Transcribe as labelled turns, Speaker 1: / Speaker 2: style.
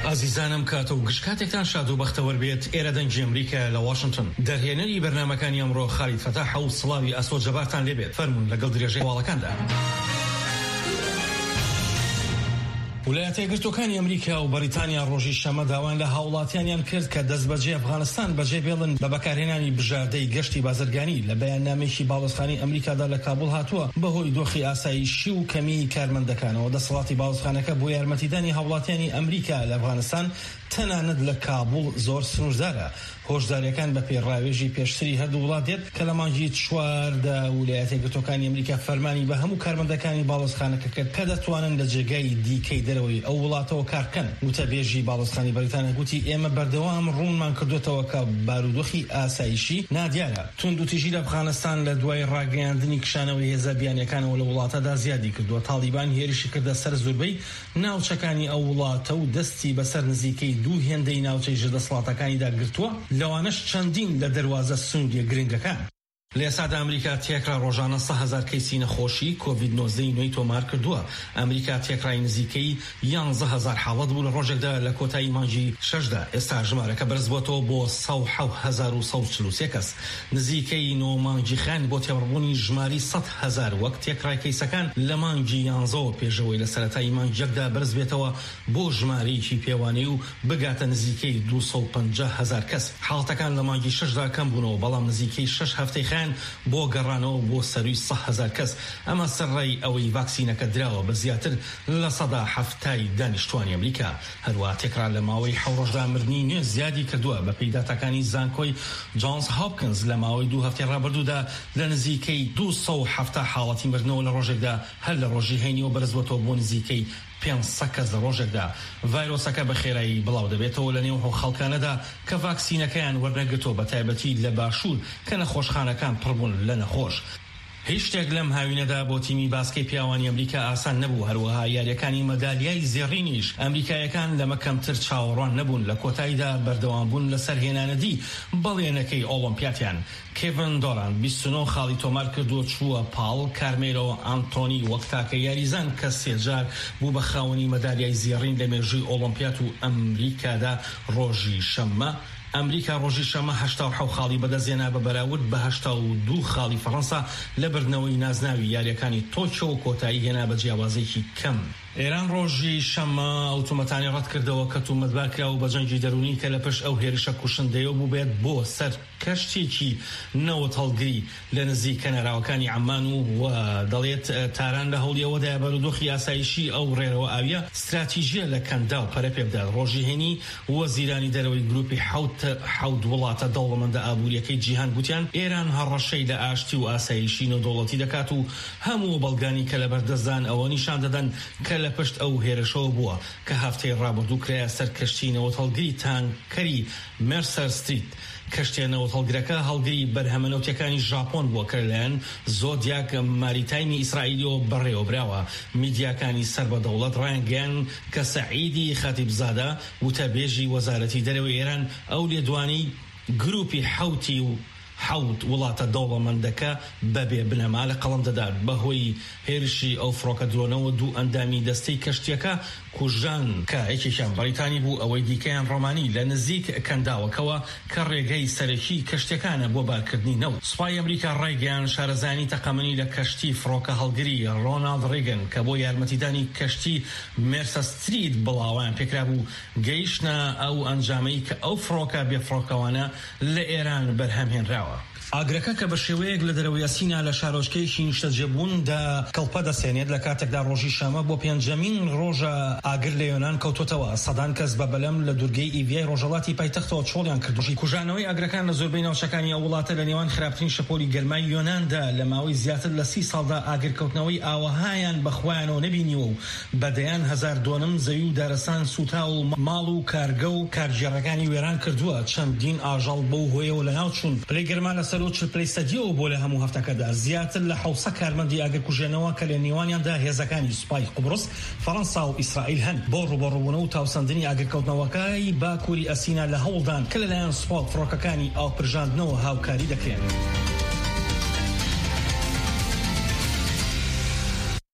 Speaker 1: عزیزانم کاتو گشکاتێکتان شاد و بەختەوەر بێت. ئێرە دەنگی ئەمریکا لە واشنگتن. دەرهێنەری بەرنامەکانی ئەمڕۆ خالید فتاح و سڵاوی ئەسۆ جەبارتان لێبێت. فەرمون لەگەڵ درێژەی هەواڵەکاندا. ویلایەتە یەکگرتووەکانی ئەمریکا و بەریتانیا ڕۆژی شەمە داوان لە هاوڵاتیانیان کرد کە دەستبەجێ ئەفغانستان بەجێ بێڵن بە بەکارهێنانی بژاردەی گەشتی بازرگانی لە بەیاننامەیەکی باڵوەزخانەی ئەمریکادا لە کابڵ هاتووە بەهۆی دۆخی ئاسایشی و کەمی کارمەندەکانەوە. دەسەڵاتی باڵوەزخانەکە بۆ یارمەتیدانی هاوڵاتیانی ئەمریکا لە ئەفغانستان تەنانەت لە کابڵ زۆر سنووردارە. هۆشداریەکان بە پێڕاوێژی پێشتری هەردوو وڵات دێت کە لە مانگی چواردا ویلایەتە یەکگرتووەکانی ئەمریکا فەرمانی بە هەموو کارمەندەکانی باڵوەزخانەکە کرد کە دەتوانن لە جێگای دیکەی دەرەوەی ئەو وڵاتەوە کار بکەن. وتەبێژی باڵوەزخانی بەریتانیا گوتی ئێمە بەردەوام ڕوونمان کردوێتەوە کە بارودۆخی ئاسایشی نادیارە. توندوتیژی لە ئەفغانستان لە دوای ڕاگەیاندنی کشانەوەی هێزە بیانیەکانەوە لە وڵاتەدا زیادی کردووە. تالیبان هێرشی کردە سەر زۆربەی ناوچەکانی ئەو وڵاتە و دەستی بەسەر نزیکەی دوو هێندەی ناوچەی ژەدەسەڵاتەکانیدا گرتووە، لەوانەش چەندین لە دەواازە سنووریە گرنگەکان. لە ئێستادا ئەمریکا تێکرا ڕۆژانە 100,000 کەیسی نەخۆشی کۆڤید-19 نوێی تۆمار کردووە. ئەمریکا تێکرای نزیکەی 11,000 حاڵەت بوو لە ڕۆژێکدا لە کۆتایی مانگی 6دا. ئێستا ژمارەکە بەرز بۆتەوە بۆ 107,143 کەس. نزیکەی نۆ مانگی خان بۆ تێبڕبوونی ژماری 100,000 وەک تێکرای کەیسەکان لە مانگی 11 پێشەوەی لە سەرەتای مانگی یەکدا بەرز بێتەوە بۆ ژمارەیەکی پێوانەی و بگاتە نزیکەی 250,000 کەس. حاڵەتەکان لە مانگی 6دا کەم بوونەوە، بەڵام نزیکەی 6 هەفتەی بۆ گەڕانەوە بۆ سەروی 100,000 کەس. ئەمە سەرڕای ئەوەی ڤاکسینەکە دراوە بە زیاتر لە 170 دانیشتوانی ئەمریکا. هەروە تێکرا لە ماوەی 7 ڕۆژدا مردنی نوێ زیادی کردووە. بە پەیداتەکانی زانکۆی جۆنز هۆپکینز لە ماوەی 2 هەفتەی ڕابردوودا لە نزیکەی 270 حاڵەتی مردنەوە لە ڕۆژێکدا هەر لە ڕۆژی هەینیەوە بەرزبووەوە بۆ نزیکەی 500 کەس لە ڕۆژێکدا. ڤایرۆسەکە بە خێرایی بڵاو دەبێتەوە لە نێو خەڵکانەدا کە ڤاکسینەکەیان وەرنەگرتووە، بە تایبەتی لە باشوور کە نەخۆشخانەکان پڕبوون لە نەخۆش. هیچ شتێک لەم هاوینەدا بۆ تیمی باسکەی پیاوانی ئەمریکا ئاسان نەبوو. هەروەها یاریەکانی مەدالیای زێڕینیش ئەمریکایەکان لەمە کەمتر چاوەڕوان نەبوون. لە کۆتاییدا بەردەوام بوون لە سەرهێنانەدی بەڵێنەکەی ئۆڵۆمپیاتیان. کێڤن دۆران 29 خاڵی تۆمار کردووە چووە پاڵ. کارمێرەوە ئانتۆنی وەک تاکە یاریزان کە سێجار بوو بە خاوەنی مەدالیای زێڕین لە مێژووی ئۆڵۆمپیات و ئەمریکادا ڕۆژی شەممە. ئەمریکا ڕۆژی شەمە 87 خاڵی بەدەستێنا بە بەراورد بە 82 خاڵی فەڕەنسا لە بردنەوەی نازناوی یاریەکانی تۆکیۆ و کۆتایی هێنا بە جیاوازێکی کەم. ئێران ڕۆژی شەمە ئۆتۆمەتانی ڕەت کردەوە کە تومەتبار کرا و بە جەنگی دەرونی کە لە پشت ئەو هێرشە کوشندەیە بوو بێت بۆ سەر کەشتێکی نەوت هەڵگری لە نزیک کەناراوەکانی عەمان و دەڵێت تاران لە هەوڵیەوەدا بەرودۆخی ئاسایشی ئەو ڕێرەوە ئاویە استراتیژیە لە کەندا و پەرە پێبدا. ڕۆژی هێنی وەزیرانی دەرەوەی گروپی حەوت وڵاتە دەوڵەمەندە ئابوووریەکەی جیهان گوتیان ئێران هەڕەشەی لە ئاشتی و ئاسایشی نەودەوڵەتی دەکات و هەموو بەڵگانی کە لە بەردەستدان ئەوە نیشان دەدەن کە لە پشت ئەو هێرشەوە بووە کە هەفتەی ڕابردوو کرایە سەر کەشتی نەوت هەڵگری تانکەری مێرسەر ستریت. کەشتێ نەوت هەڵگرەکە هەڵگری بەرهەمەنەوتەکانی ژاپۆن بووە کە لەلایەن زۆدیاک ماریتایمی ئیسرائیلیەوە بەڕێوەبراوە. میدیاکانی سەر بە دەوڵەت ڕایانگەیان کە سەعیدی خەتیبزادە وتەبێژی وەزارەتی دەرەوەی ئێران ئەو لێدوانی گروپی حەوت وڵاتە دەوڵەمەندەکە بەبێ بنەما لە قەڵم دەدات. بەهۆی هێرشی ئەو فڕۆکە درۆنەوە دوو ئەندامی دەستەی کەشتیەکە کوژان کە یەکێکیان بەریتانی بوو، ئەوەی دیکەیان ڕۆمانی لە نزیک کەنداوەکەوە کە ڕێگەی سەرەکی کەشتەکانە بۆ بارکردنی نەوت. سوپای ئەمریکا ڕێگەیان شارەزانی تەقەمەنی لە کەشتی فڕۆکە هەڵگری ڕۆناڵد ڕێگن کە بۆ یارمەتیدانی کەشتی مێرسە ستریت بڵاوان پێکرا بوو گەیشتە ئەو ئەنجامەی کە ئەو فڕۆکە بێفڕۆکەوانە لە ئێران بەرهەمهێنراوە. ئاگرەکە کە بە شێوەیەک لە دەرەوەی سینا لە شارۆچکەیەکی نیشتەجێبووندا کەڵپە دەسێنێت لە کاتێکدا ڕۆژی شەمە بۆ پێنجەمین ڕۆژە ئاگر لە یۆنان کەوتوتەوە. سەدان کەس بە بەلەم لە دوورگەی ئیڤیای ڕۆژهەڵاتی پایتەختەوە چۆڵیان کردوژی کوژانەوەی ئاگرەکان لە زۆربەی ناوچەکانی ئەو وڵاتە لە نێوان خراپترین شەپۆلی گەرمای یۆناندا لە ماوەی زیاتر لە 30 ساڵدا ئاگرکەوتنەوەی ئاوەهایان بەخوایانەوە نەبینیوە و بەدەیان 1200 زەوی و دارەسان سوتا و ماڵ و کارگە و کارگێڕەکانی وێران کردووە. چەندین ئاژەڵ بەو هۆیەوە لە ناوچوون. پلەی گەرما لەسەر و چپلەی سەدیەوە بۆ لە هەموو هەفتەکەدا زیاتر لە 700 کارمەندی ئاگرکوژێنەوە کە لە نێوانیاندا هێزەکانی سوپای قوبڕس، فەڕەنسا و ئیسرائیل هەن بۆ ڕوبەڕووبوونە و تاوسەندنی ئاگرکەوتنەوەکەی باکووری ئەسینا لە هەوڵدان کە لەلایەن سوپاڵ فڕۆکەکانی ئاوپرژاندنەوە هاوکاری دەکرێن.